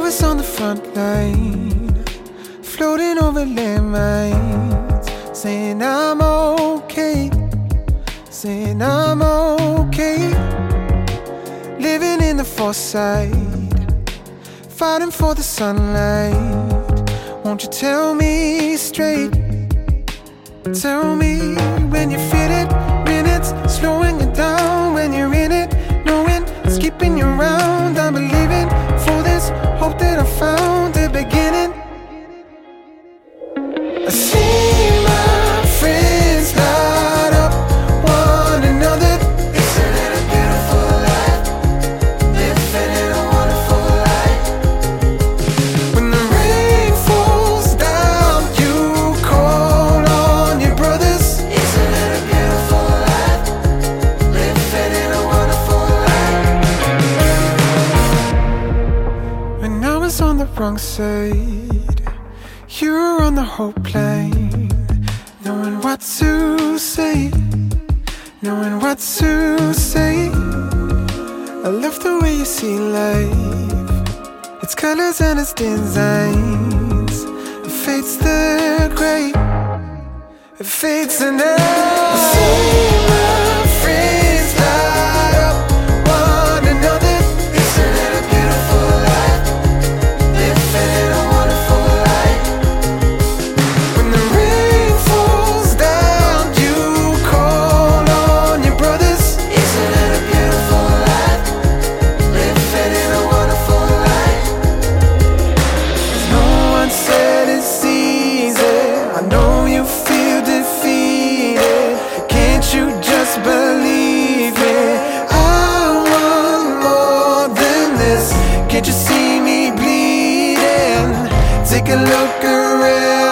was on the front line, floating over landmines, saying I'm okay, saying I'm okay. Living in the foresight, fighting for the sunlight. Won't you tell me straight? Tell me when you feel it, minutes slowing it down when you're in it, knowing it's keeping you around. I'm believing for this hope that I found the beginning. I see my friends light up one another. Isn't it a beautiful life? Living in a wonderful life. When the rain falls down, you call on your brothers. Isn't it a beautiful life? Living in a wonderful life. When I was on the wrong side, you were on the hope plane, knowing what to say, knowing what to say. I love the way you see life, its colors and its designs. It fades the gray, it fades the night. I see my friends light up one another. Isn't it a beautiful life? Living in a wonderful life. When the rain falls down, you call on your brothers. Isn't it a beautiful life? Living in a wonderful life. No one said it's easy. I know you feel defeated. Can't you just believe me? I want more than this. Can't you see me bleeding? Take a look around.